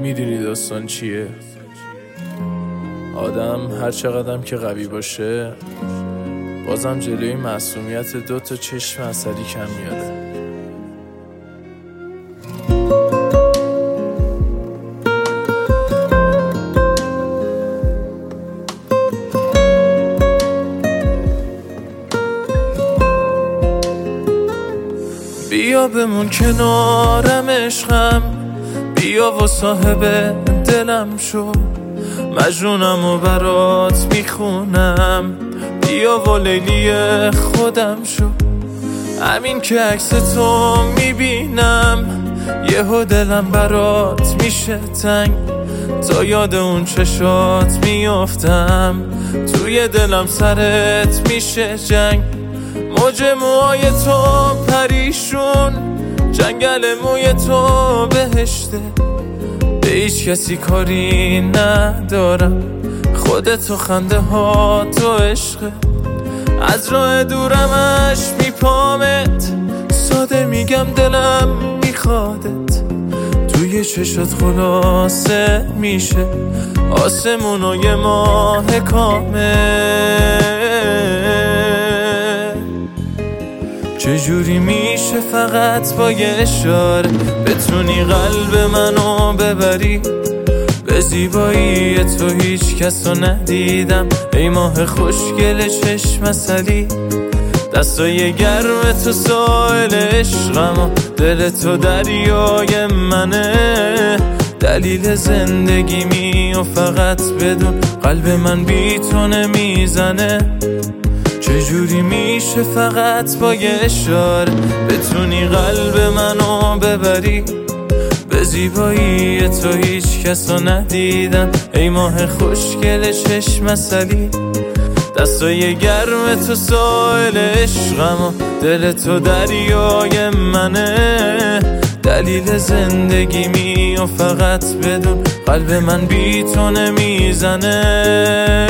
میدونی داستان چیه؟ آدم هر چقدرم که قوی باشه بازم جلوی معصومیت 2 تا چشم عسلی کم میاره. بیا بمون کنارم عشقم، بیا و صاحب دلم شو، مجنونم و برات میخونم، بیا و لیلی خودم شو. همین که عکس تو میبینم یهو دلم برات میشه تنگ، تا یاد اون چشات میافتم، توی دلم سرت میشه جنگ. موج موهای تو پریشون، جنگل موی تو بهشته، به هیچ کسی کاری ندارم، خودتو خنده ها تو عشقه. از راه دورمش میپامت، ساده میگم دلم میخوادت، توی چشات خلاصه میشه آسمون و یه ماه کامل. چجوری میشه فقط با یه اشاره بتونی قلب منو ببری؟ به زیبایی تو هیچ کسو ندیدم، ای ماه خوشگل چشم عسلی. دستای گرم تو ساحل عشقم و دل تو دریای منه، دلیل زندگیمی و فقط بدون قلب من بی تو نمیزنه. چجوری میشه فقط با یه اشاره بتونی قلب منو ببری؟ به زیبایی تو هیچ کسو ندیدم، ای ماه خوشگل چشم عسلی. دستای گرم تو ساحل عشقم و دل تو دریای منه، دلیل زندگیمی و فقط بدون قلب من بی تو نمیزنه.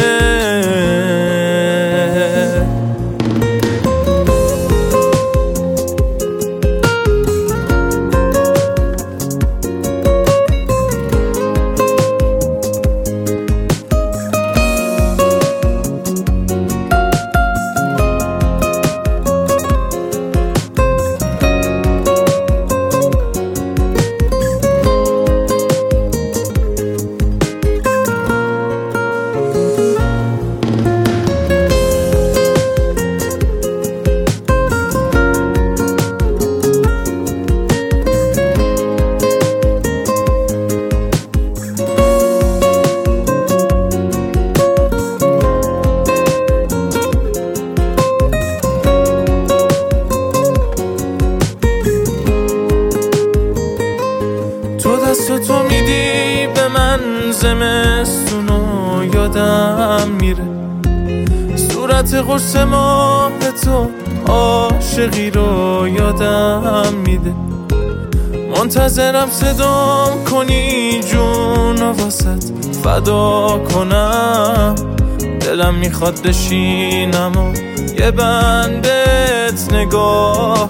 تو میدی به من زمستونو یادم میره، صورت قرص ماه تو عاشقی رو یادم میده. منتظرم صدام کنی جون و واسط فدا کنم، دلم میخواد بشینم و یه بندت نگاه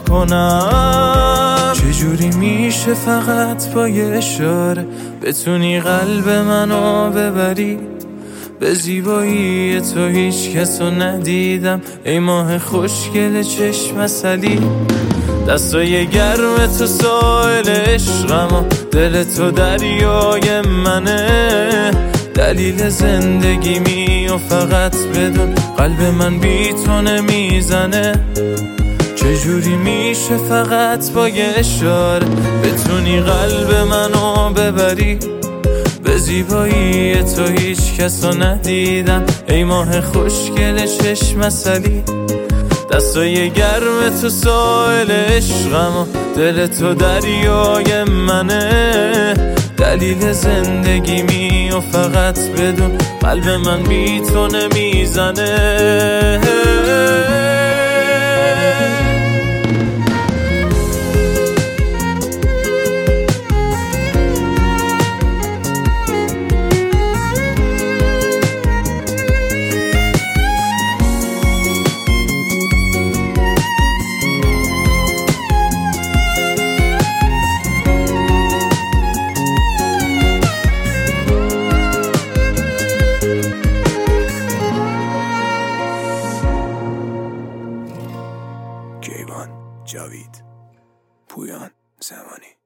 کنم. چجوری میشه فقط با یه اشاره بتونی قلب منو ببری؟ به زیبایی تو هیچ کسو ندیدم، ای ماه خوشگل چشم عسلی. دستای گرم تو ساحل عشقم و دل تو دریای منه، دلیل زندگیمی و فقط بدون قلب من بی تو نمیزنه. چجوری میشه فقط با یه اشاره بتونی قلب منو ببری؟ به زیبایی تو هیچ کسو ندیدم، ای ماه خوشگل چشم عسلی. دستای گرم تو ساحل عشقم و دل تو دریای منه، دلیل زندگیمی و فقط بدون قلب من بی تو نمیزنه. جاوید. پویان زمانی.